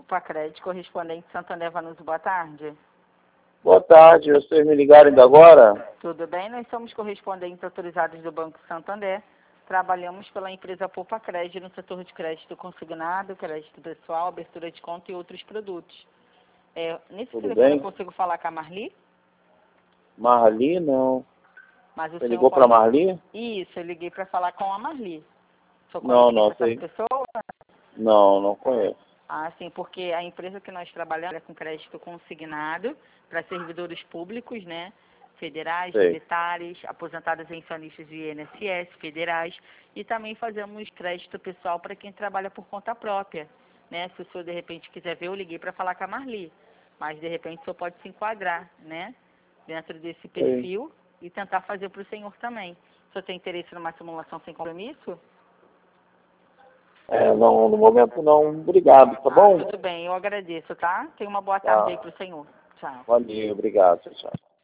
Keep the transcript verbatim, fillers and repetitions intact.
Pacred, correspondente Santander Vanuso, boa tarde. Boa tarde, vocês me ligaram ainda agora? Tudo bem, nós somos correspondentes autorizados do Banco Santander. Trabalhamos pela empresa Pacred no setor de crédito consignado, crédito pessoal, abertura de conta e outros produtos. É, nesse Tudo telefone bem? eu consigo falar com a Marli? Marli, não. Mas o Você senhor ligou pode... para Marli? Isso, eu liguei para falar com a Marli. Só Não, conhece não, essa sei. pessoa? Não, não conheço. Ah, sim, porque a empresa que nós trabalhamos é com crédito consignado para servidores públicos, né? Federais, Sei. militares, aposentados e acionistas de I N S S, federais, e também fazemos crédito pessoal para quem trabalha por conta própria, né? Se o senhor de repente quiser ver, eu liguei para falar com a Marli, mas de repente o senhor pode se enquadrar, né? Dentro desse perfil e tentar fazer para o senhor também. O senhor tem interesse numa simulação sem compromisso? É, não, no momento não. Obrigado, tá Ah, bom? tudo bem, eu agradeço, tá? Tenha uma boa tarde aí Tá. para o senhor. Tchau. Valeu, obrigado, tchau, tchau.